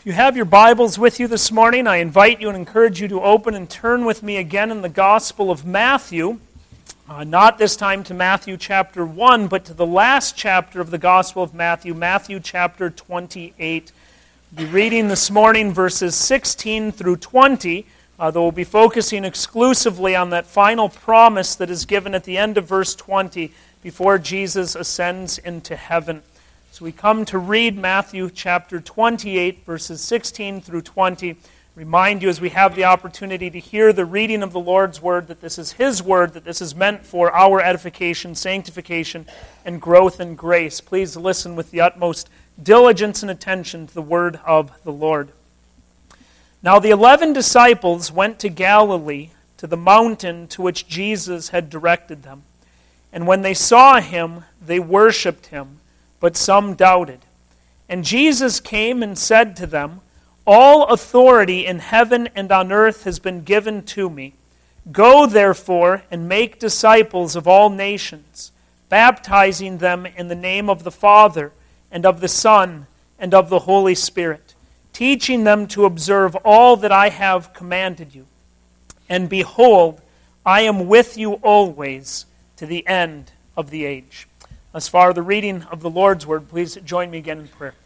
you have your Bibles with you this morning, I invite you and encourage you to open and turn with me again in the Gospel of Matthew. Not this time to Matthew chapter 1, but to the last chapter of the Gospel of Matthew, Matthew chapter 28. We'll be reading this morning verses 16 through 20, though we'll be focusing exclusively on that final promise that is given at the end of verse 20 before Jesus ascends into heaven. So we come to read Matthew chapter 28, verses 16 through 20. Remind you as we have the opportunity to hear the reading of the Lord's Word that this is His Word, that this is meant for our edification, sanctification, and growth in grace. Please listen with the utmost diligence and attention to the Word of the Lord. Now the 11 disciples went to Galilee, to the mountain to which Jesus had directed them. And when they saw Him, they worshipped Him, but some doubted. And Jesus came and said to them, "All authority in heaven and on earth has been given to me. Go, therefore, and make disciples of all nations, baptizing them in the name of the Father, and of the Son, and of the Holy Spirit, teaching them to observe all that I have commanded you. And behold, I am with you always to the end of the age." As far as the reading of the Lord's Word, please join me again in prayer.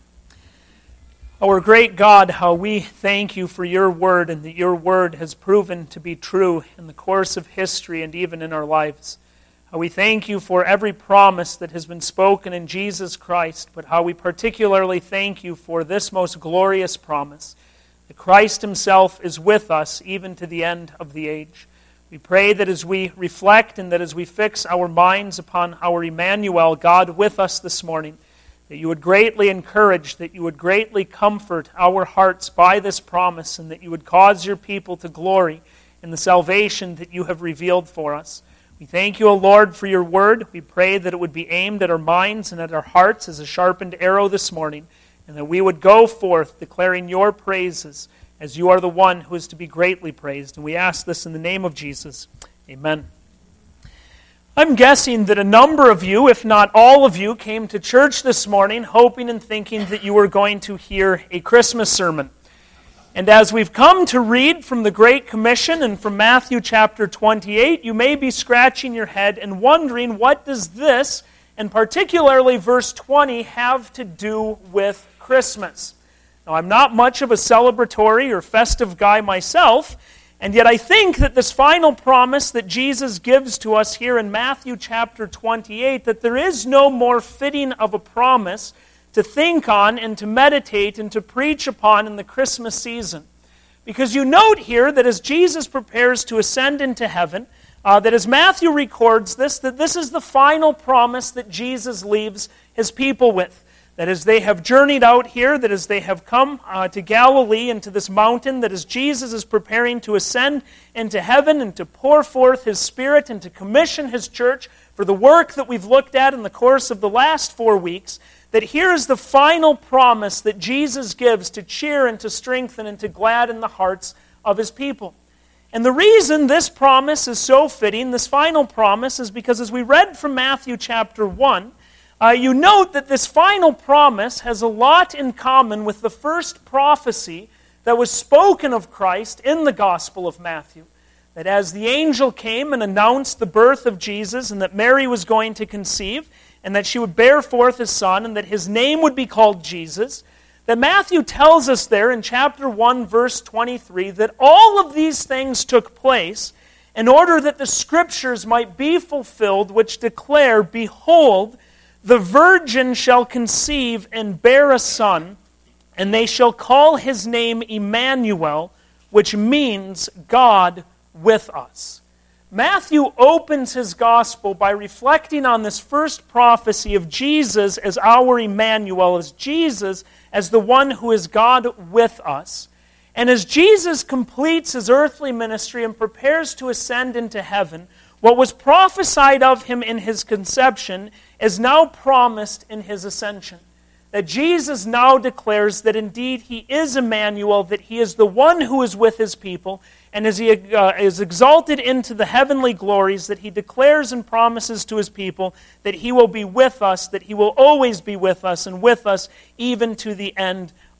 Our great God, how we thank you for your Word, and that your Word has proven to be true in the course of history and even in our lives. How we thank you for every promise that has been spoken in Jesus Christ, but how we particularly thank you for this most glorious promise, that Christ Himself is with us even to the end of the age. We pray that as we reflect and that as we fix our minds upon our Emmanuel, God with us this morning, that you would greatly encourage, that you would greatly comfort our hearts by this promise, and that you would cause your people to glory in the salvation that you have revealed for us. We thank you, O Lord, for your word. We pray that it would be aimed at our minds and at our hearts as a sharpened arrow this morning, and that we would go forth declaring your praises, as you are the one who is to be greatly praised. And we ask this in the name of Jesus. Amen. I'm guessing that a number of you, if not all of you, came to church this morning hoping and thinking that you were going to hear a Christmas sermon. And as we've come to read from the Great Commission and from Matthew chapter 28, you may be scratching your head and wondering, what does this, and particularly verse 20, have to do with Christmas? Now, I'm not much of a celebratory or festive guy myself, and yet I think that this final promise that Jesus gives to us here in Matthew chapter 28, that there is no more fitting of a promise to think on and to meditate and to preach upon in the Christmas season. Because you note here that as Jesus prepares to ascend into heaven, that as Matthew records this, that this is the final promise that Jesus leaves His people with. That as they have journeyed out here, that as they have come to Galilee and to this mountain, that as Jesus is preparing to ascend into heaven and to pour forth His Spirit and to commission His church for the work that we've looked at in the course of the last 4 weeks, that here is the final promise that Jesus gives to cheer and to strengthen and to gladden the hearts of His people. And the reason this promise is so fitting, this final promise, is because as we read from Matthew chapter 1, you note that this final promise has a lot in common with the first prophecy that was spoken of Christ in the Gospel of Matthew. That as the angel came and announced the birth of Jesus, and that Mary was going to conceive, and that she would bear forth a son, and that His name would be called Jesus, that Matthew tells us there in chapter 1, verse 23, that all of these things took place in order that the Scriptures might be fulfilled, which declare, "Behold, the virgin shall conceive and bear a son, and they shall call His name Emmanuel," which means God with us. Matthew opens his gospel by reflecting on this first prophecy of Jesus as our Emmanuel, as Jesus as the one who is God with us. And as Jesus completes His earthly ministry and prepares to ascend into heaven, what was prophesied of Him in His conception is now promised in His ascension. That Jesus now declares that indeed He is Emmanuel, that He is the one who is with His people, and as He is exalted into the heavenly glories, that He declares and promises to His people that He will be with us, that He will always be with us, and with us even to the end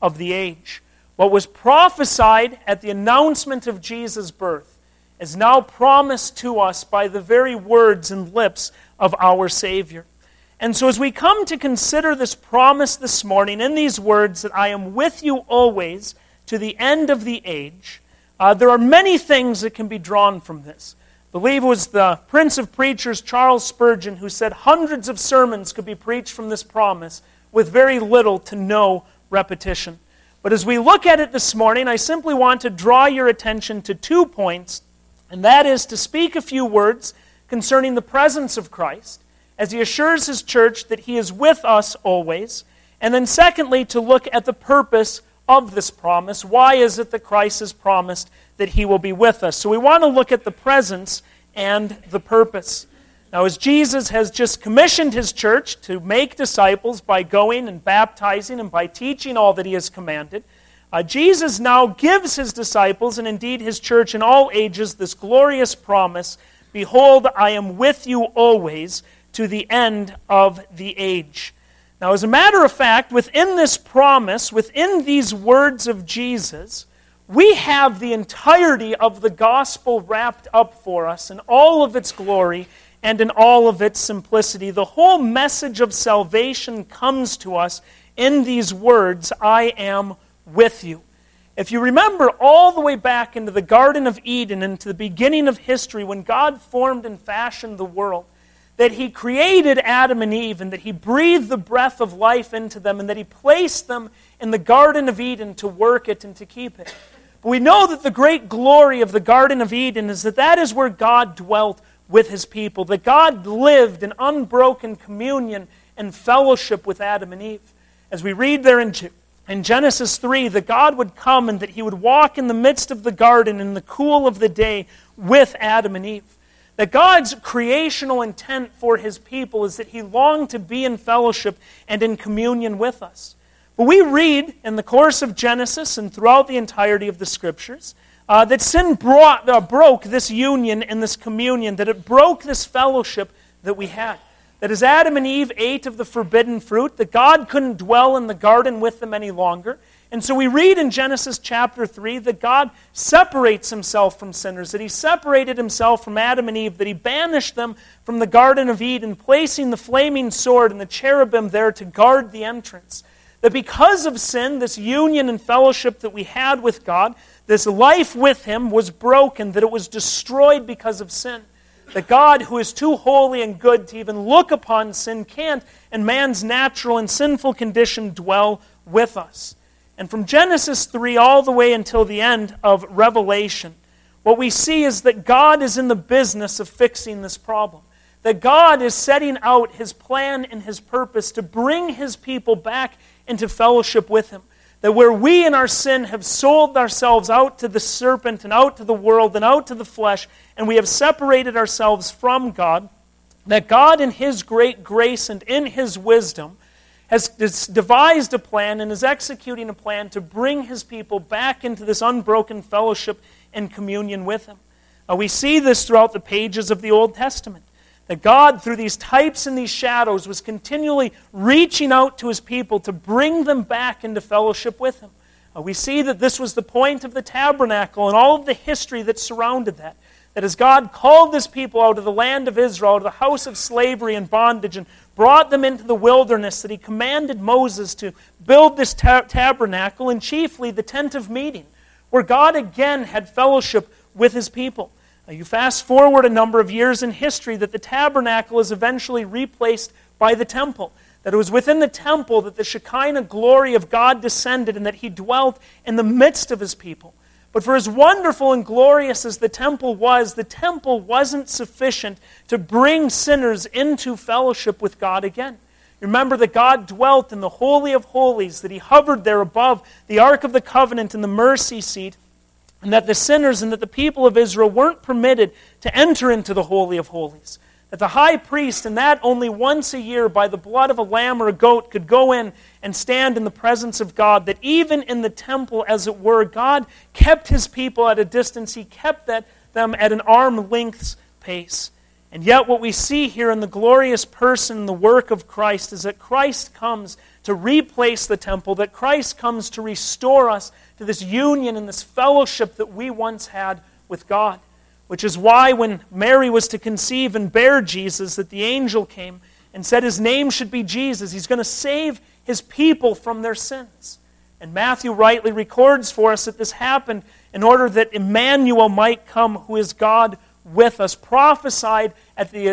of the age. What was prophesied at the announcement of Jesus' birth is now promised to us by the very words and lips of our Savior. And so as we come to consider this promise this morning in these words that I am with you always to the end of the age, there are many things that can be drawn from this. I believe it was the Prince of Preachers, Charles Spurgeon, who said hundreds of sermons could be preached from this promise with very little to no repetition. But as we look at it this morning, I simply want to draw your attention to 2 points, and that is to speak a few words concerning the presence of Christ, as He assures His church that He is with us always, and then secondly, to look at the purpose of this promise. Why is it that Christ has promised that He will be with us? So we want to look at the presence and the purpose. Now, as Jesus has just commissioned His church to make disciples by going and baptizing and by teaching all that He has commanded, Jesus now gives His disciples, and indeed His church in all ages, this glorious promise, "Behold, I am with you always to the end of the age." Now, as a matter of fact, within this promise, within these words of Jesus, we have the entirety of the gospel wrapped up for us in all of its glory and in all of its simplicity. The whole message of salvation comes to us in these words, "I am with you." If you remember all the way back into the Garden of Eden, into the beginning of history, when God formed and fashioned the world, that He created Adam and Eve, and that He breathed the breath of life into them, and that He placed them in the Garden of Eden to work it and to keep it. But we know that the great glory of the Garden of Eden is that that is where God dwelt with His people, that God lived in unbroken communion and fellowship with Adam and Eve. As we read there in Genesis 3, that God would come and that He would walk in the midst of the garden in the cool of the day with Adam and Eve. That God's creational intent for His people is that He longed to be in fellowship and in communion with us. But we read in the course of Genesis and throughout the entirety of the Scriptures that sin broke this union and this communion, that it broke this fellowship that we had. That as Adam and Eve ate of the forbidden fruit, that God couldn't dwell in the garden with them any longer. And so we read in Genesis chapter 3 that God separates Himself from sinners, that He separated Himself from Adam and Eve, that He banished them from the Garden of Eden, placing the flaming sword and the cherubim there to guard the entrance. That because of sin, this union and fellowship that we had with God, this life with Him was broken, that it was destroyed because of sin. That God, who is too holy and good to even look upon sin, can't, in man's natural and sinful condition, dwell with us. And from Genesis 3 all the way until the end of Revelation, what we see is that God is in the business of fixing this problem. That God is setting out His plan and His purpose to bring His people back into fellowship with Him. That where we in our sin have sold ourselves out to the serpent and out to the world and out to the flesh, and we have separated ourselves from God, that God in His great grace and in His wisdom has devised a plan and is executing a plan to bring His people back into this unbroken fellowship and communion with Him. We see this throughout the pages of the Old Testament. That God, through these types and these shadows, was continually reaching out to His people to bring them back into fellowship with Him. We see that this was the point of the tabernacle and all of the history that surrounded that. That as God called His people out of the land of Israel, out of the house of slavery and bondage, and brought them into the wilderness, that He commanded Moses to build this tabernacle, and chiefly the tent of meeting, where God again had fellowship with His people. You fast forward a number of years in history that the tabernacle is eventually replaced by the temple. That it was within the temple that the Shekinah glory of God descended and that He dwelt in the midst of His people. But for as wonderful and glorious as the temple wasn't sufficient to bring sinners into fellowship with God again. Remember that God dwelt in the Holy of Holies, that He hovered there above the Ark of the Covenant and the mercy seat, and that the sinners and that the people of Israel weren't permitted to enter into the Holy of Holies. That the high priest, and that only once a year by the blood of a lamb or a goat, could go in and stand in the presence of God. That even in the temple, as it were, God kept His people at a distance. He kept them at an arm's length pace. And yet what we see here in the glorious person and the work of Christ is that Christ comes to replace the temple, that Christ comes to restore us to this union and this fellowship that we once had with God. Which is why when Mary was to conceive and bear Jesus, that the angel came and said his name should be Jesus. He's going to save his people from their sins. And Matthew rightly records for us that this happened in order that Emmanuel might come, who is God with us. Prophesied at the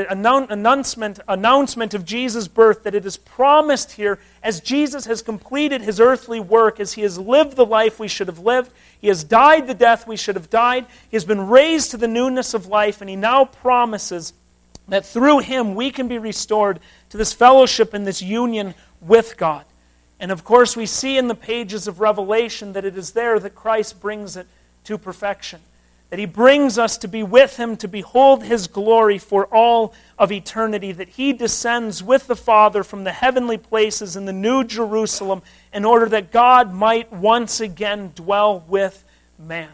announcement of Jesus' birth, that it is promised here as Jesus has completed his earthly work, as he has lived the life we should have lived, he has died the death we should have died, he has been raised to the newness of life, and he now promises that through him we can be restored to this fellowship and this union with God. And of course we see in the pages of Revelation that it is there that Christ brings it to perfection. That he brings us to be with him, to behold his glory for all of eternity. That he descends with the Father from the heavenly places in the New Jerusalem in order that God might once again dwell with man.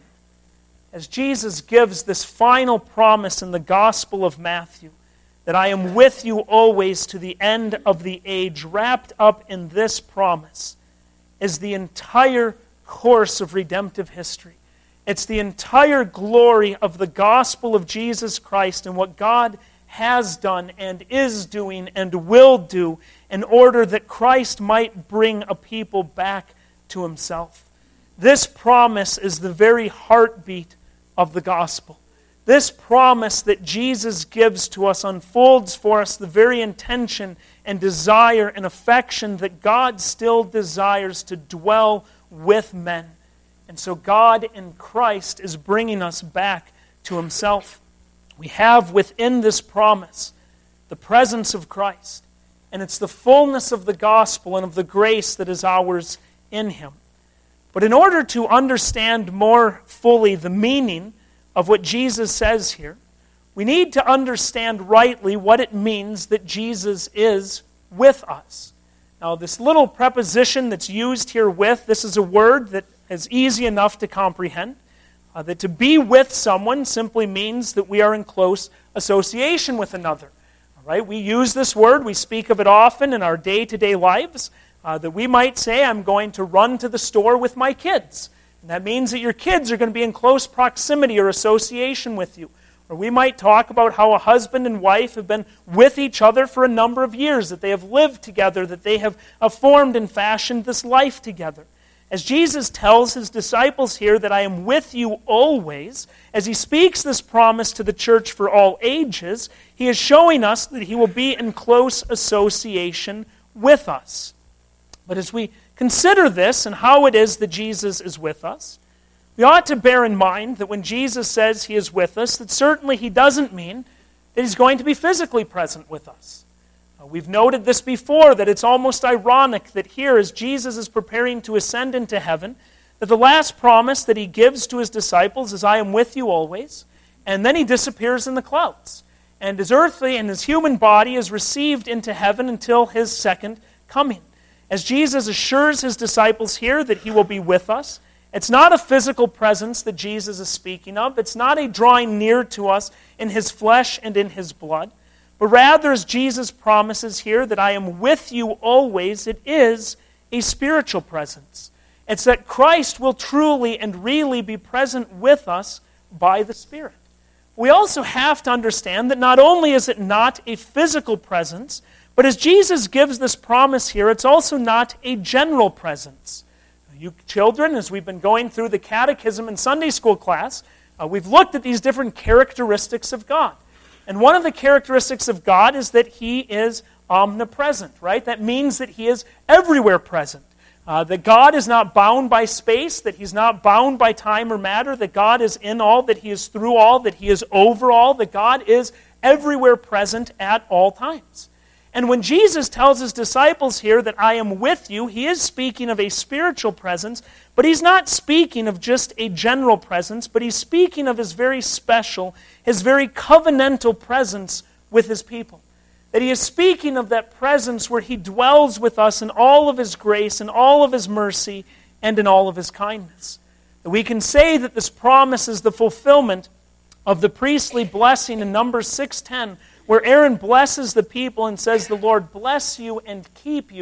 As Jesus gives this final promise in the Gospel of Matthew, that I am with you always to the end of the age, wrapped up in this promise is the entire course of redemptive history. It's the entire glory of the gospel of Jesus Christ and what God has done and is doing and will do in order that Christ might bring a people back to himself. This promise is the very heartbeat of the gospel. This promise that Jesus gives to us unfolds for us the very intention and desire and affection that God still desires to dwell with men. And so God in Christ is bringing us back to himself. We have within this promise the presence of Christ. And it's the fullness of the gospel and of the grace that is ours in him. But in order to understand more fully the meaning of what Jesus says here, we need to understand rightly what it means that Jesus is with us. Now, this little preposition that's used here with, this is a word that is easy enough to comprehend. That to be with someone simply means that we are in close association with another. All right? We use this word, we speak of it often in our day-to-day lives. That we might say, I'm going to run to the store with my kids. And that means that your kids are going to be in close proximity or association with you. Or we might talk about how a husband and wife have been with each other for a number of years, that they have lived together, that they have formed and fashioned this life together. As Jesus tells his disciples here that I am with you always, as he speaks this promise to the church for all ages, he is showing us that he will be in close association with us. But as we consider this and how it is that Jesus is with us, we ought to bear in mind that when Jesus says he is with us, that certainly he doesn't mean that he's going to be physically present with us. We've noted this before, that it's almost ironic that here, as Jesus is preparing to ascend into heaven, that the last promise that he gives to his disciples is, I am with you always, and then he disappears in the clouds. And his earthly and his human body is received into heaven until his second coming. As Jesus assures his disciples here that he will be with us, it's not a physical presence that Jesus is speaking of. It's not a drawing near to us in his flesh and in his blood. But rather, as Jesus promises here that I am with you always, it is a spiritual presence. It's that Christ will truly and really be present with us by the Spirit. We also have to understand that not only is it not a physical presence, but as Jesus gives this promise here, it's also not a general presence. You children, as we've been going through the catechism in Sunday school class, we've looked at these different characteristics of God. And one of the characteristics of God is that he is omnipresent, right? That means that he is everywhere present. That God is not bound by space, that he's not bound by time or matter, that God is in all, that he is through all, that he is over all, that God is everywhere present at all times. And when Jesus tells his disciples here that I am with you, he is speaking of a spiritual presence, but he's not speaking of just a general presence, but he's speaking of his very special, his very covenantal presence with his people. That he is speaking of that presence where he dwells with us in all of his grace, in all of his mercy, and in all of his kindness. That we can say that this promise is the fulfillment of the priestly blessing in Numbers 6:10, where Aaron blesses the people and says, the Lord bless you and keep you.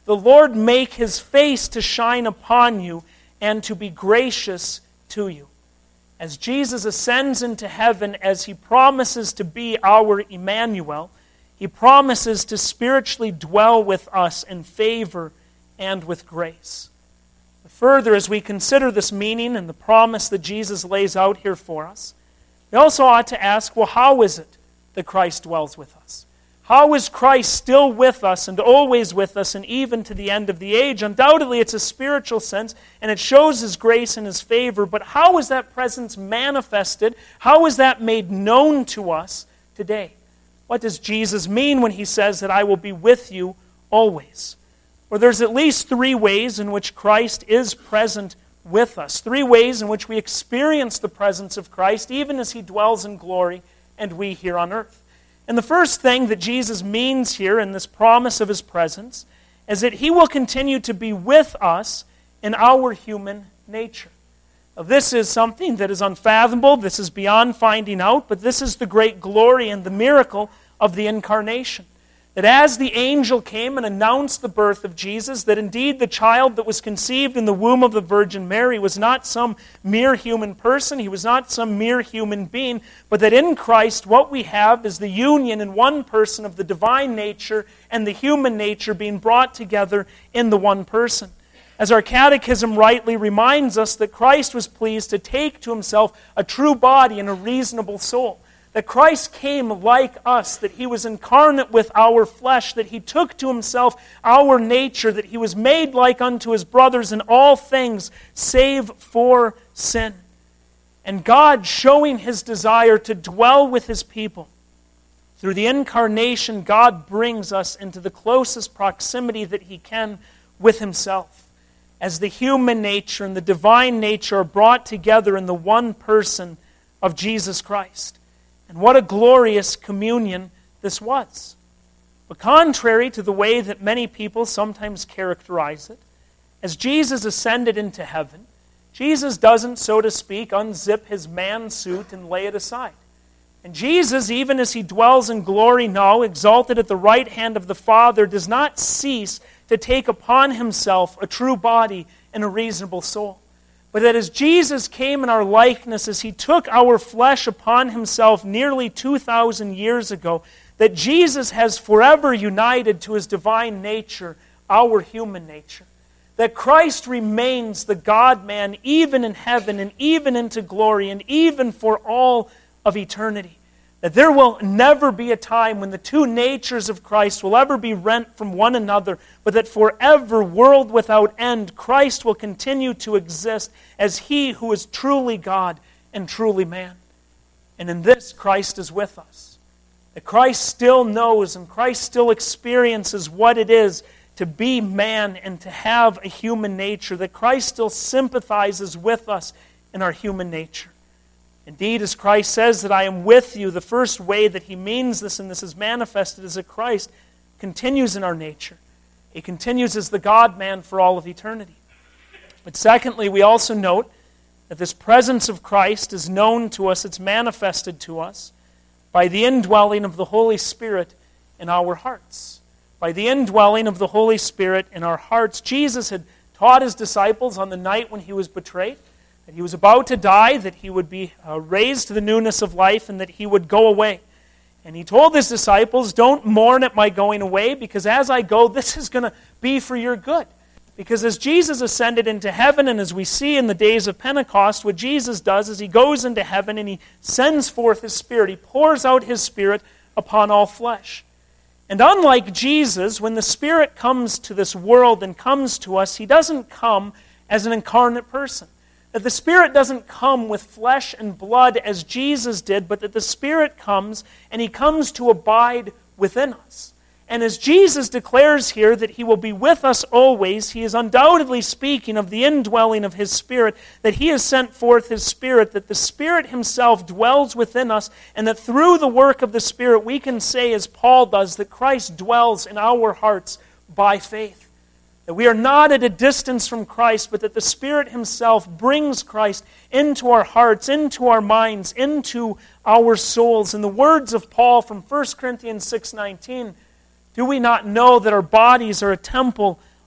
the Lord make his face to shine upon you and to be gracious to you. As Jesus ascends into heaven, as he promises to be our Emmanuel, he promises to spiritually dwell with us in favor and with grace. Further, as we consider this meaning and the promise that Jesus lays out here for us, we also ought to ask, well, how is it that Christ dwells with us? How is Christ still with us and always with us and even to the end of the age? Undoubtedly, it's a spiritual sense, and it shows his grace and his favor, but how is that presence manifested? How is that made known to us today? What does Jesus mean when he says that I will be with you always? Well, there's at least three ways in which Christ is present with us. Three ways in which we experience the presence of Christ, even as he dwells in glory and we here on earth. And the first thing that Jesus means here in this promise of his presence is that he will continue to be with us in our human nature. Now, this is something that is unfathomable. This is beyond finding out, but this is the great glory and the miracle of the incarnation. That as the angel came and announced the birth of Jesus, that indeed the child that was conceived in the womb of the Virgin Mary was not some mere human person, he was not some mere human being, but that in Christ what we have is the union in one person of the divine nature and the human nature being brought together in the one person. As our catechism rightly reminds us, that Christ was pleased to take to himself a true body and a reasonable soul. That Christ came like us, that he was incarnate with our flesh, that he took to himself our nature, that he was made like unto his brothers in all things, save for sin. And God, showing his desire to dwell with his people, through the incarnation, God brings us into the closest proximity that he can with himself, as the human nature and the divine nature are brought together in the one person of Jesus Christ. And what a glorious communion this was. But contrary to the way that many people sometimes characterize it, as Jesus ascended into heaven, Jesus doesn't, so to speak, unzip his man suit and lay it aside. And Jesus, even as he dwells in glory now, exalted at the right hand of the Father, does not cease to take upon himself a true body and a reasonable soul. But that as Jesus came in our likeness, as he took our flesh upon himself nearly 2,000 years ago, that Jesus has forever united to his divine nature our human nature. That Christ remains the God-man even in heaven and even into glory and even for all of eternity. That there will never be a time when the two natures of Christ will ever be rent from one another, but that forever, world without end, Christ will continue to exist as he who is truly God and truly man. And in this, Christ is with us. That Christ still knows and Christ still experiences what it is to be man and to have a human nature. That Christ still sympathizes with us in our human nature. Indeed, as Christ says that I am with you, the first way that he means this and this is manifested is that Christ continues in our nature. He continues as the God-man for all of eternity. But secondly, we also note that this presence of Christ is known to us, it's manifested to us by the indwelling of the Holy Spirit in our hearts. By the indwelling of the Holy Spirit in our hearts. Jesus had taught his disciples on the night when he was betrayed that he was about to die, that he would be raised to the newness of life, and that he would go away. And he told his disciples, don't mourn at my going away, because as I go, this is going to be for your good. Because as Jesus ascended into heaven, and as we see in the days of Pentecost, what Jesus does is he goes into heaven and he sends forth his Spirit. He pours out his Spirit upon all flesh. And unlike Jesus, when the Spirit comes to this world and comes to us, he doesn't come as an incarnate person. That the Spirit doesn't come with flesh and blood as Jesus did, but that the Spirit comes and he comes to abide within us. And as Jesus declares here that he will be with us always, he is undoubtedly speaking of the indwelling of his Spirit, that he has sent forth his Spirit, that the Spirit himself dwells within us, and that through the work of the Spirit we can say, as Paul does, that Christ dwells in our hearts by faith. That we are not at a distance from Christ, but that the Spirit himself brings Christ into our hearts, into our minds, into our souls. In the words of Paul from 1 Corinthians 6:19, do we not know that our bodies are a temple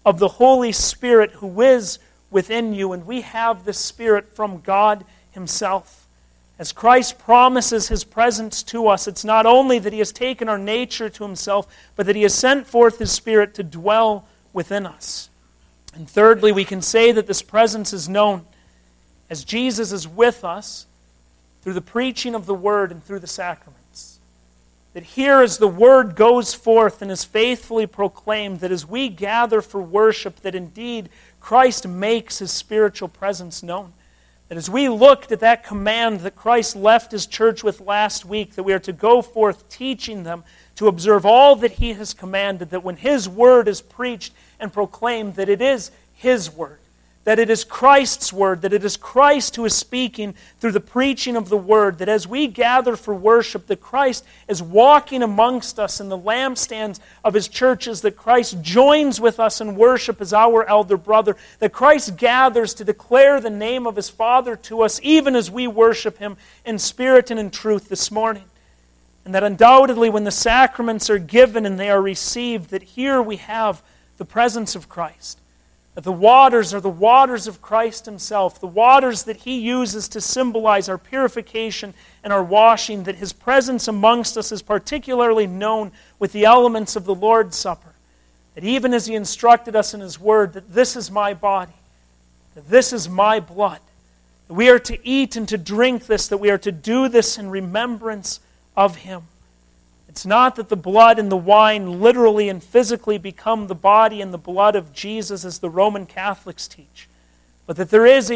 of the Holy Spirit who is within you. And we have this Spirit from God Himself. As Christ promises His presence to us, it's not only that He has taken our nature to Himself, but that He has sent forth His Spirit to dwell within us. And thirdly, we can say that this presence is known as Jesus is with us through the preaching of the Word and through the sacraments. That here as the Word goes forth and is faithfully proclaimed, that as we gather for worship, that indeed Christ makes His spiritual presence known. That as we looked at that command that Christ left His church with last week, that we are to go forth teaching them to observe all that He has commanded, that when His Word is preached and proclaimed, that it is His Word, that it is Christ's Word, that it is Christ who is speaking through the preaching of the Word, that as we gather for worship, that Christ is walking amongst us in the lampstands of His churches, that Christ joins with us in worship as our elder brother, that Christ gathers to declare the name of His Father to us, even as we worship Him in spirit and in truth this morning. And that undoubtedly when the sacraments are given and they are received, that here we have the presence of Christ. That the waters are the waters of Christ Himself, the waters that He uses to symbolize our purification and our washing, that His presence amongst us is particularly known with the elements of the Lord's Supper. That even as He instructed us in His Word, that this is my body, that this is my blood, that we are to eat and to drink this, that we are to do this in remembrance of Him. It's not that the blood and the wine literally and physically become the body and the blood of Jesus as the Roman Catholics teach, but that there is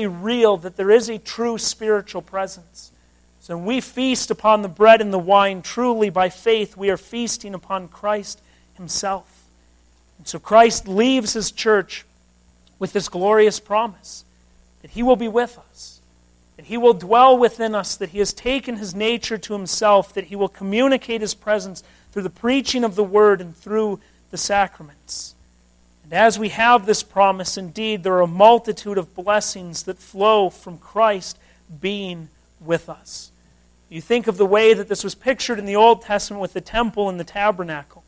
a true spiritual presence. So when we feast upon the bread and the wine, truly by faith we are feasting upon Christ Himself. And so Christ leaves His church with this glorious promise that He will be with us, that He will dwell within us, that He has taken His nature to Himself, that He will communicate His presence through the preaching of the Word and through the sacraments. And as we have this promise, indeed, there are a multitude of blessings that flow from Christ being with us. You think of the way that this was pictured in the Old Testament with the temple and the tabernacle.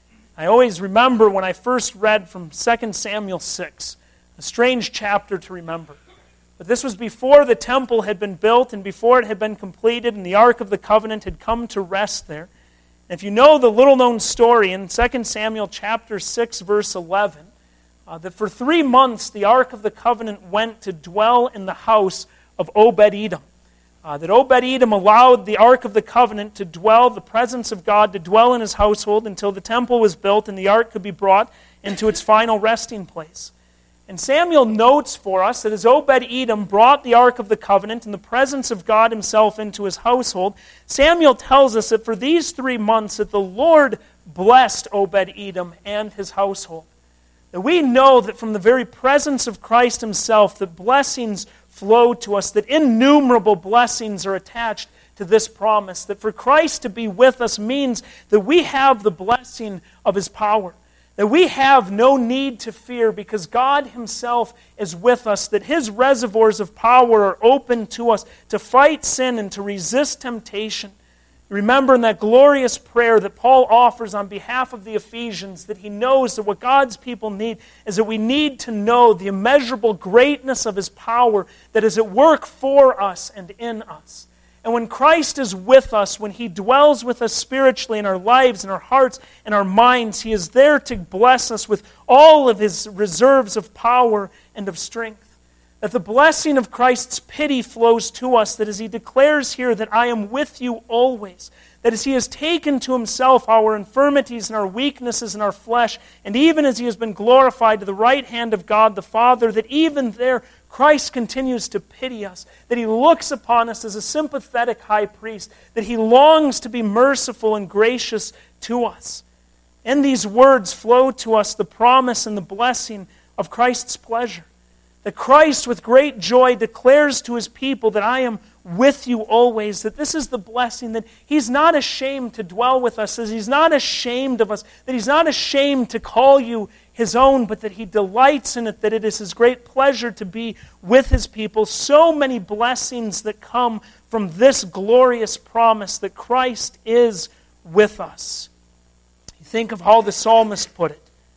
I always remember when I first read from 2 Samuel 6, a strange chapter to remember. But this was before the temple had been built and before it had been completed and the Ark of the Covenant had come to rest there. And if you know the little-known story in 2 Samuel chapter 6, verse 11, that for 3 months the Ark of the Covenant went to dwell in the house of Obed-Edom. That Obed-Edom allowed the Ark of the Covenant to dwell, the presence of God to dwell in his household until the temple was built and the Ark could be brought into its final resting place. And Samuel notes for us that as Obed-Edom brought the Ark of the Covenant and the presence of God Himself into his household, Samuel tells us that for these 3 months that the Lord blessed Obed-Edom and his household. That we know that from the very presence of Christ Himself, that blessings flow to us, that innumerable blessings are attached to this promise, that for Christ to be with us means that we have the blessing of His power. That we have no need to fear because God Himself is with us, that His reservoirs of power are open to us to fight sin and to resist temptation. Remember in that glorious prayer that Paul offers on behalf of the Ephesians, that he knows that what God's people need is that we need to know the immeasurable greatness of His power that is at work for us and in us. And when Christ is with us, when He dwells with us spiritually in our lives, in our hearts, and our minds, He is there to bless us with all of His reserves of power and of strength. That the blessing of Christ's pity flows to us, that as He declares here that I am with you always, that as He has taken to Himself our infirmities and our weaknesses and our flesh, and even as He has been glorified to the right hand of God the Father, that even there Christ continues to pity us, that He looks upon us as a sympathetic high priest, that He longs to be merciful and gracious to us. In these words flow to us the promise and the blessing of Christ's pleasure. That Christ with great joy declares to His people that I am with you always, that this is the blessing, that He's not ashamed to dwell with us, that He's not ashamed of us, that He's not ashamed to call you His own, but that He delights in it, that it is His great pleasure to be with His people. So many blessings that come from this glorious promise that Christ is with us. You think of how the psalmist put it.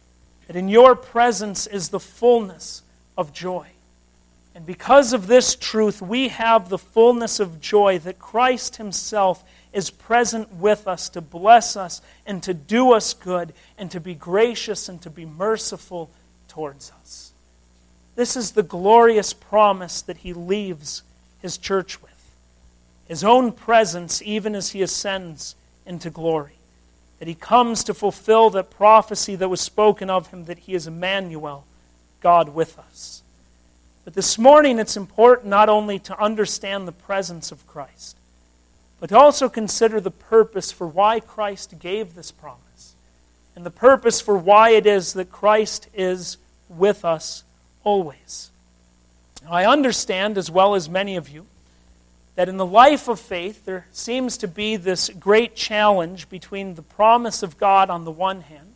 that in your presence is the fullness of joy. And because of this truth, we have the fullness of joy that Christ himself is present with us to bless us and to do us good and to be gracious and to be merciful towards us. This is the glorious promise that he leaves his church with. His own presence even as he ascends into glory. That he comes to fulfill that prophecy that was spoken of him, that he is Emmanuel, God with us. But this morning it's important not only to understand the presence of Christ, but to also consider the purpose for why Christ gave this promise, and the purpose for why it is that Christ is with us always. Now, I understand, as well as many of you, that in the life of faith there seems to be this great challenge between the promise of God on the one hand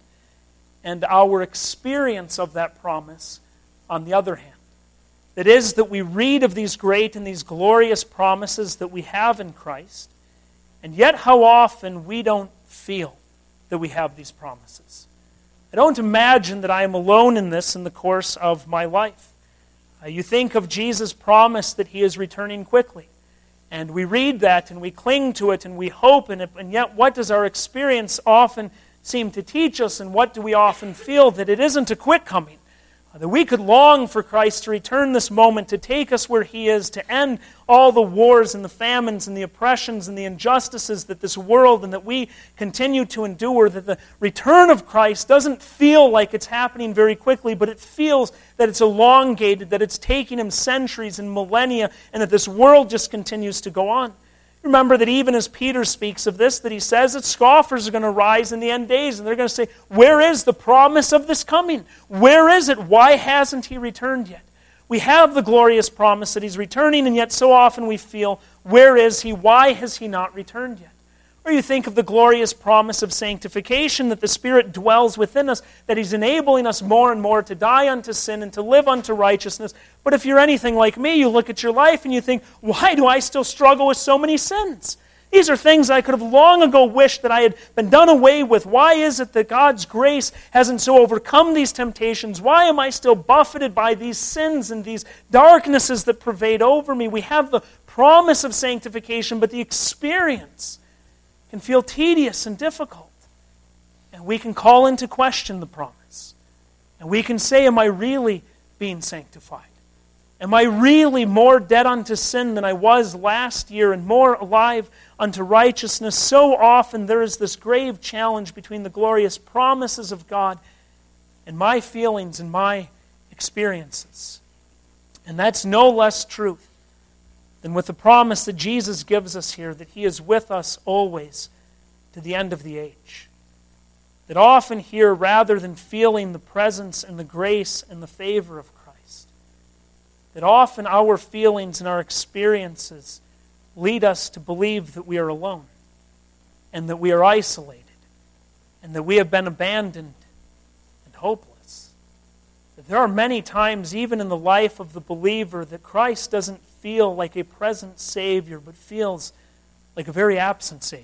and our experience of that promise on the other hand. That is, that we read of these great and these glorious promises that we have in Christ, and yet how often we don't feel that we have these promises. I don't imagine that I am alone in this in the course of my life. You think of Jesus' promise that he is returning quickly. And we read that and we cling to it and we hope in it. And yet what does our experience often seem to teach us, and what do we often feel? That it isn't a quick coming. That we could long for Christ to return this moment, to take us where he is, to end all the wars and the famines and the oppressions and the injustices that this world and that we continue to endure. That the return of Christ doesn't feel like it's happening very quickly, but it feels that it's elongated, that it's taking him centuries and millennia, and that this world just continues to go on. Remember that even as Peter speaks of this, that he says that scoffers are going to rise in the end days, and they're going to say, where is the promise of this coming? Where is it? Why hasn't he returned yet? We have the glorious promise that he's returning, and yet so often we feel, where is he? Why has he not returned yet? Or you think of the glorious promise of sanctification, that the Spirit dwells within us, that he's enabling us more and more to die unto sin and to live unto righteousness. But if you're anything like me, you look at your life and you think, why do I still struggle with so many sins? These are things I could have long ago wished that I had been done away with. Why is it that God's grace hasn't so overcome these temptations? Why am I still buffeted by these sins and these darknesses that pervade over me? We have the promise of sanctification, but the experience can feel tedious and difficult. And we can call into question the promise. And we can say, am I really being sanctified? Am I really more dead unto sin than I was last year and more alive unto righteousness? So often there is this grave challenge between the glorious promises of God and my feelings and my experiences. And that's no less truth than with the promise that Jesus gives us here, that he is with us always to the end of the age. That often here, rather than feeling the presence and the grace and the favor of Christ, that often our feelings and our experiences lead us to believe that we are alone, and that we are isolated, and that we have been abandoned and hopeless. That there are many times, even in the life of the believer, that Christ doesn't feel like a present Savior, but feels like a very absent Savior.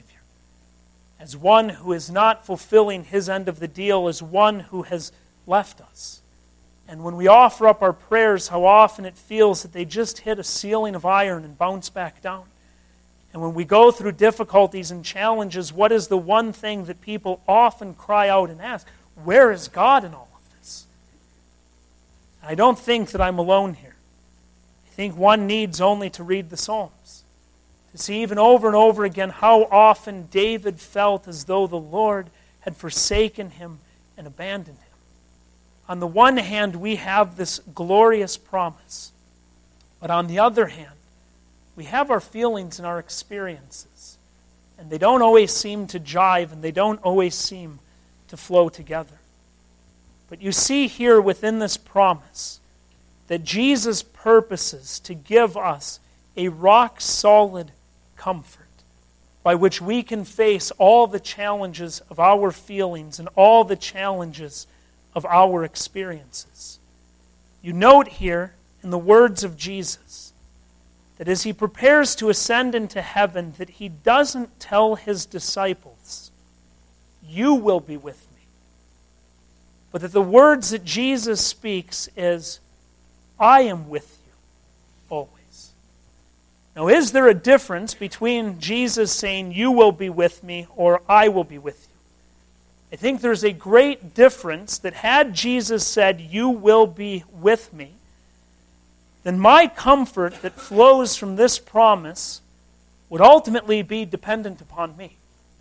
As one who is not fulfilling his end of the deal, as one who has left us. And when we offer up our prayers, how often it feels that they just hit a ceiling of iron and bounce back down. And when we go through difficulties and challenges, what is the one thing that people often cry out and ask? Where is God in all of this? I don't think that I'm alone here. I think one needs only to read the Psalms to see even over and over again how often David felt as though the Lord had forsaken him and abandoned him. On the one hand, we have this glorious promise, but on the other hand, we have our feelings and our experiences, and they don't always seem to jive, and they don't always seem to flow together. But you see here within this promise that Jesus purposes to give us a rock-solid comfort by which we can face all the challenges of our feelings and all the challenges of our experiences. You note here in the words of Jesus that as he prepares to ascend into heaven, that he doesn't tell his disciples, you will be with me. but that the words that Jesus speaks is, I am with you always. Now, is there a difference between Jesus saying, you will be with me, or I will be with you? I think there's a great difference that had Jesus said, you will be with me, then my comfort that flows from this promise would ultimately be dependent upon me.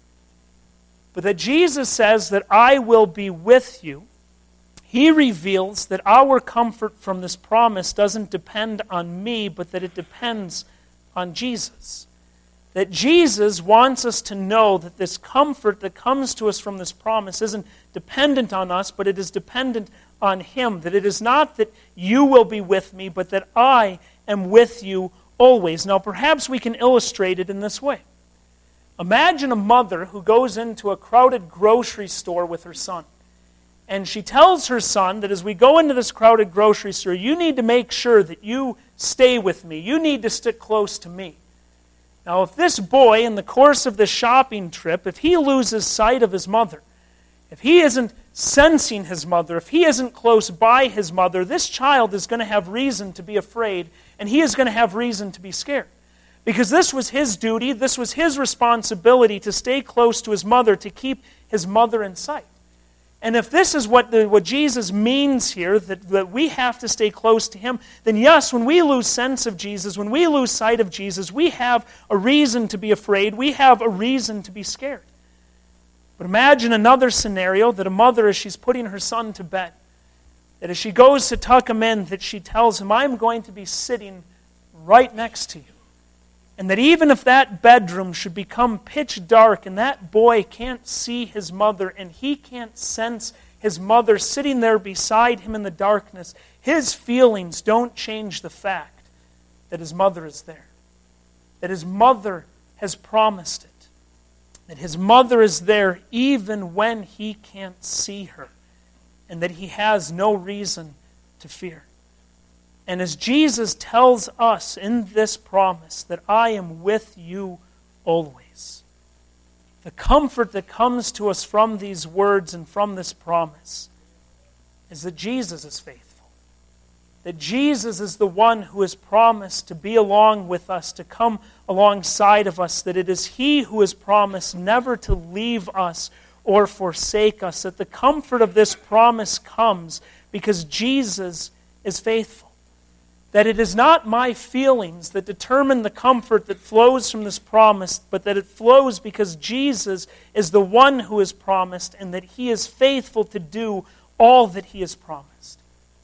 But that Jesus says that I will be with you, He reveals that our comfort from this promise doesn't depend on me, but that it depends on Jesus. That Jesus wants us to know that this comfort that comes to us from this promise isn't dependent on us, but it is dependent on Him. That it is not that you will be with me, but that I am with you always. Now, perhaps we can illustrate it in this way. Imagine a mother who goes into a crowded grocery store with her son. And she tells her son that as we go into this crowded grocery store, you need to make sure that you stay with me. You need to stick close to me. Now, if this boy, in the course of this shopping trip, if he loses sight of his mother, if he isn't sensing his mother, if he isn't close by his mother, this child is going to have reason to be afraid, and he is going to have reason to be scared. Because this was his duty, this was his responsibility to stay close to his mother, to keep his mother in sight. And if this is what Jesus means here, that we have to stay close to Him, then yes, when we lose sense of Jesus, when we lose sight of Jesus, we have a reason to be afraid, we have a reason to be scared. But imagine another scenario, that a mother, as she's putting her son to bed, that as she goes to tuck him in, that she tells him, I'm going to be sitting right next to you. And that even if that bedroom should become pitch dark and that boy can't see his mother and he can't sense his mother sitting there beside him in the darkness, his feelings don't change the fact that his mother is there. That his mother has promised it. That his mother is there even when he can't see her. And that he has no reason to fear. And as Jesus tells us in this promise that I am with you always, the comfort that comes to us from these words and from this promise is that Jesus is faithful. That Jesus is the one who has promised to be along with us, to come alongside of us, that it is He who has promised never to leave us or forsake us, that the comfort of this promise comes because Jesus is faithful. That it is not my feelings that determine the comfort that flows from this promise, but that it flows because Jesus is the one who has promised and that He is faithful to do all that He has promised.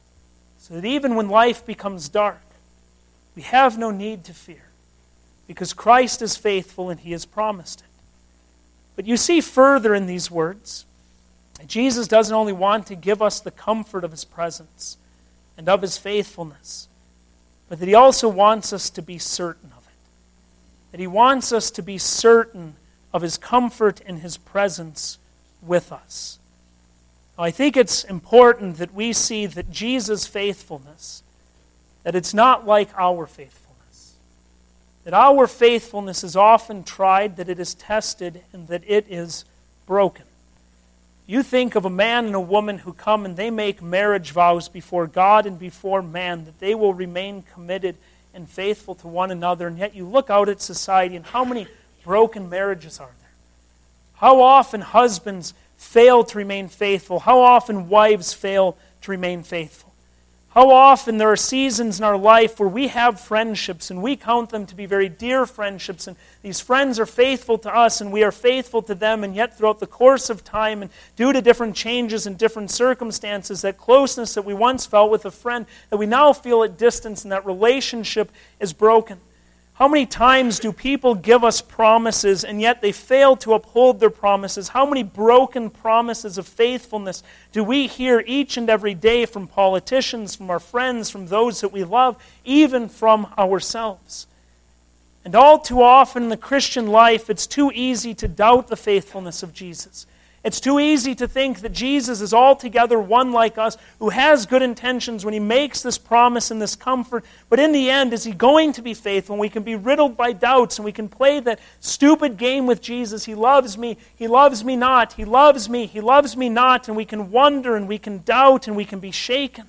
So that even when life becomes dark, we have no need to fear because Christ is faithful and He has promised it. But you see further in these words, Jesus doesn't only want to give us the comfort of His presence and of His faithfulness, but that He also wants us to be certain of it. That He wants us to be certain of His comfort and His presence with us. Now, I think it's important that we see that Jesus' faithfulness, that it's not like our faithfulness. That our faithfulness is often tried, that it is tested, and that it is broken. You think of a man and a woman who come and they make marriage vows before God and before man that they will remain committed and faithful to one another, and yet you look out at society and how many broken marriages are there? How often husbands fail to remain faithful? How often wives fail to remain faithful? How often there are seasons in our life where we have friendships and we count them to be very dear friendships, and these friends are faithful to us and we are faithful to them, and yet throughout the course of time and due to different changes and different circumstances, that closeness that we once felt with a friend, that we now feel at distance, and that relationship is broken. How many times do people give us promises and yet they fail to uphold their promises? How many broken promises of faithfulness do we hear each and every day from politicians, from our friends, from those that we love, even from ourselves? And all too often in the Christian life, it's too easy to doubt the faithfulness of Jesus. It's too easy to think that Jesus is altogether one like us, who has good intentions when He makes this promise and this comfort. But in the end, is He going to be faithful? And we can be riddled by doubts, and we can play that stupid game with Jesus. He loves me not. He loves me not. And we can wonder, and we can doubt, and we can be shaken.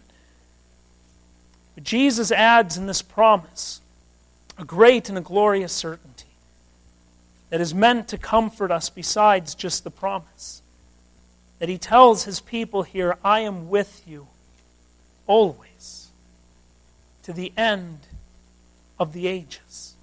But Jesus adds in this promise a great and a glorious certainty that is meant to comfort us besides just the promise. That He tells His people here, I am with you always, to the end of the ages.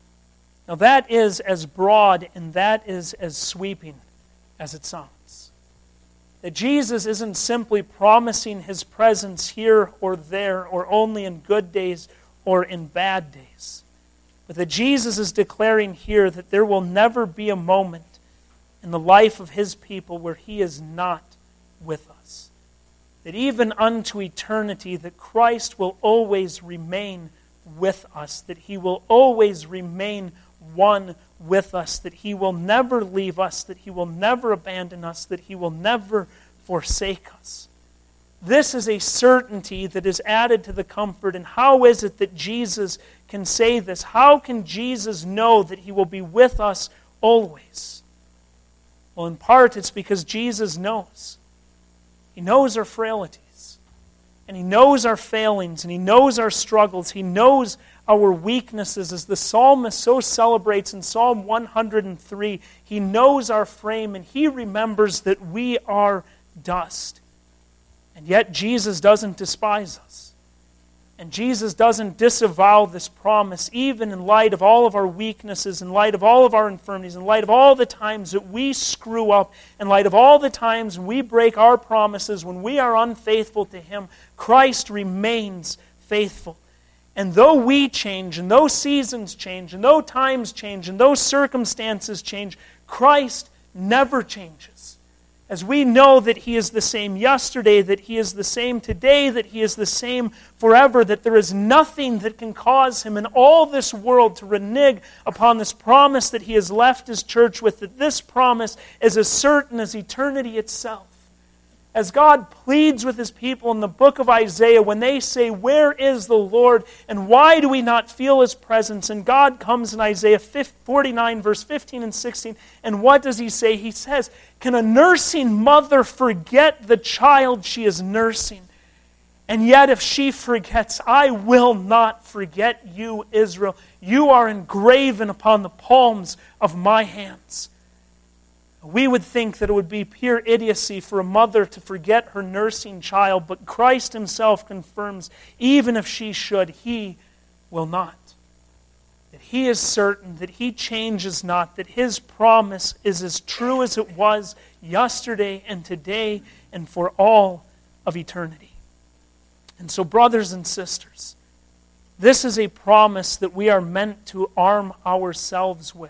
Now that is as broad and that is as sweeping as it sounds. That Jesus isn't simply promising His presence here or there, or only in good days or in bad days. But that Jesus is declaring here that there will never be a moment in the life of His people where He is not with us. That even unto eternity, that Christ will always remain with us. That He will always remain one with us. That He will never leave us. That He will never abandon us. That He will never forsake us. This is a certainty that is added to the comfort. And how is it that Jesus can say this? How can Jesus know that He will be with us always? Well, in part, it's because Jesus knows. He knows our frailties. And He knows our failings. And He knows our struggles. He knows our weaknesses. As the psalmist so celebrates in Psalm 103, He knows our frame and He remembers that we are dust. And yet Jesus doesn't despise us. And Jesus doesn't disavow this promise, even in light of all of our weaknesses, in light of all of our infirmities, in light of all the times that we screw up, in light of all the times when we break our promises, when we are unfaithful to Him. Christ remains faithful. And though we change, and though seasons change, and though times change, and though circumstances change, Christ never changes. As we know that He is the same yesterday, that He is the same today, that He is the same forever, that there is nothing that can cause Him in all this world to renege upon this promise that He has left His church with, that this promise is as certain as eternity itself. As God pleads with His people in the book of Isaiah when they say, where is the Lord and why do we not feel His presence? And God comes in Isaiah 49 verse 15 and 16, and what does He say? He says, can a nursing mother forget the child she is nursing? And yet if she forgets, I will not forget you, Israel. You are engraven upon the palms of my hands. We would think that it would be pure idiocy for a mother to forget her nursing child, but Christ Himself confirms, even if she should, He will not. That He is certain, that He changes not, that His promise is as true as it was yesterday and today and for all of eternity. And so, brothers and sisters, this is a promise that we are meant to arm ourselves with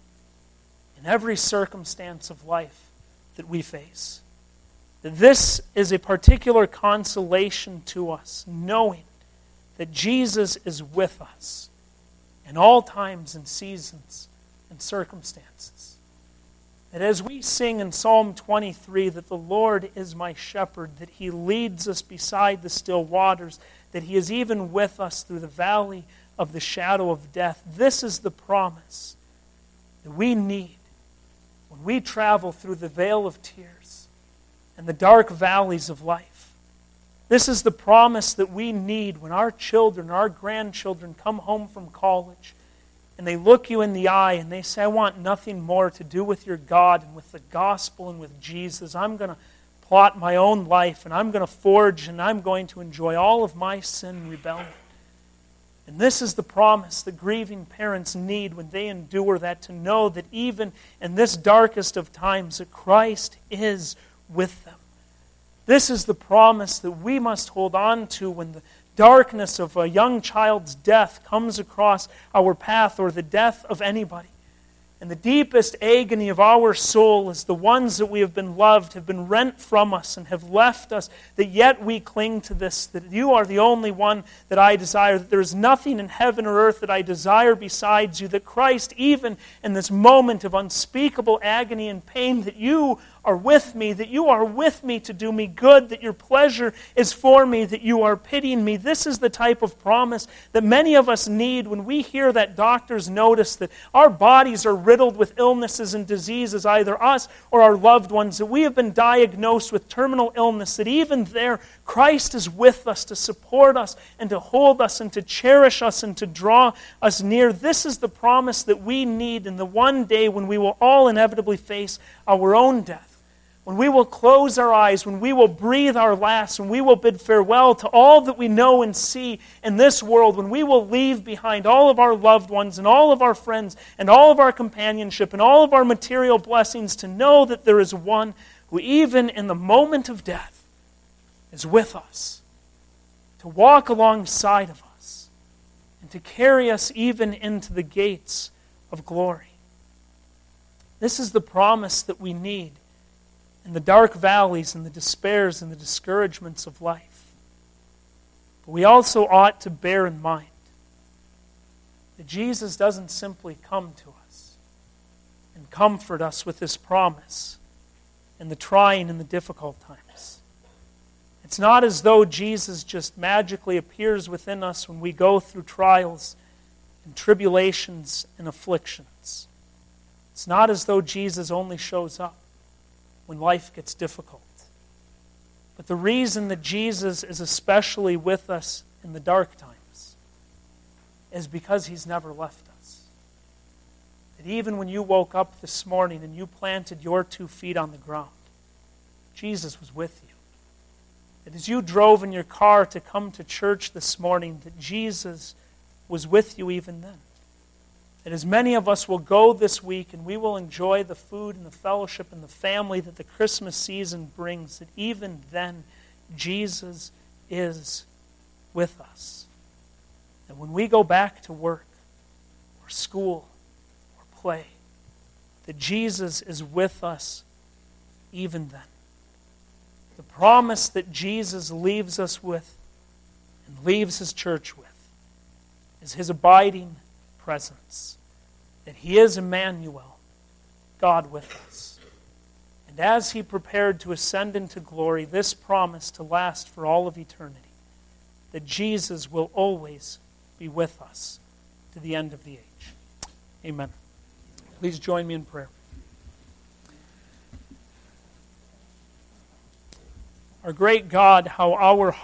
in every circumstance of life that we face. This is a particular consolation to us, knowing that Jesus is with us in all times and seasons and circumstances. That as we sing in Psalm 23 that the Lord is my shepherd, that He leads us beside the still waters, that He is even with us through the valley of the shadow of death. This is the promise that we need when we travel through the vale of tears and the dark valleys of life. This is the promise that we need when our children, our grandchildren come home from college and they look you in the eye and they say, I want nothing more to do with your God and with the gospel and with Jesus. I'm going to plot my own life and I'm going to forge and I'm going to enjoy all of my sin and rebellion. And this is the promise that grieving parents need when they endure that, to know that even in this darkest of times that Christ is with them. This is the promise that we must hold on to when the darkness of a young child's death comes across our path, or the death of anybody. And the deepest agony of our soul is the ones that we have been loved, have been rent from us and have left us, that yet we cling to this, that you are the only one that I desire, that there is nothing in heaven or earth that I desire besides you, that Christ, even in this moment of unspeakable agony and pain, that you are with me, that you are with me to do me good, that your pleasure is for me, that you are pitying me. This is the type of promise that many of us need when we hear that doctors notice that our bodies are riddled with illnesses and diseases, either us or our loved ones, that we have been diagnosed with terminal illness, that even there Christ is with us to support us and to hold us and to cherish us and to draw us near. This is the promise that we need in the one day when we will all inevitably face our own death. When we will close our eyes, when we will breathe our last, when we will bid farewell to all that we know and see in this world, when we will leave behind all of our loved ones and all of our friends and all of our companionship and all of our material blessings, to know that there is one who even in the moment of death is with us, to walk alongside of us, and to carry us even into the gates of glory. This is the promise that we need in the dark valleys and the despairs and the discouragements of life. But we also ought to bear in mind that Jesus doesn't simply come to us and comfort us with this promise in the trying and the difficult times. It's not as though Jesus just magically appears within us when we go through trials and tribulations and afflictions. It's not as though Jesus only shows up when life gets difficult. But the reason that Jesus is especially with us in the dark times is because He's never left us. That even when you woke up this morning and you planted your 2 feet on the ground, Jesus was with you. That as you drove in your car to come to church this morning, that Jesus was with you even then. That as many of us will go this week and we will enjoy the food and the fellowship and the family that the Christmas season brings, that even then Jesus is with us. And when we go back to work or school or play, that Jesus is with us even then. The promise that Jesus leaves us with and leaves His church with is His abiding presence. That He is Emmanuel, God with us. And as He prepared to ascend into glory, this promise to last for all of eternity, that Jesus will always be with us to the end of the age. Amen. Please join me in prayer. Our great God, how our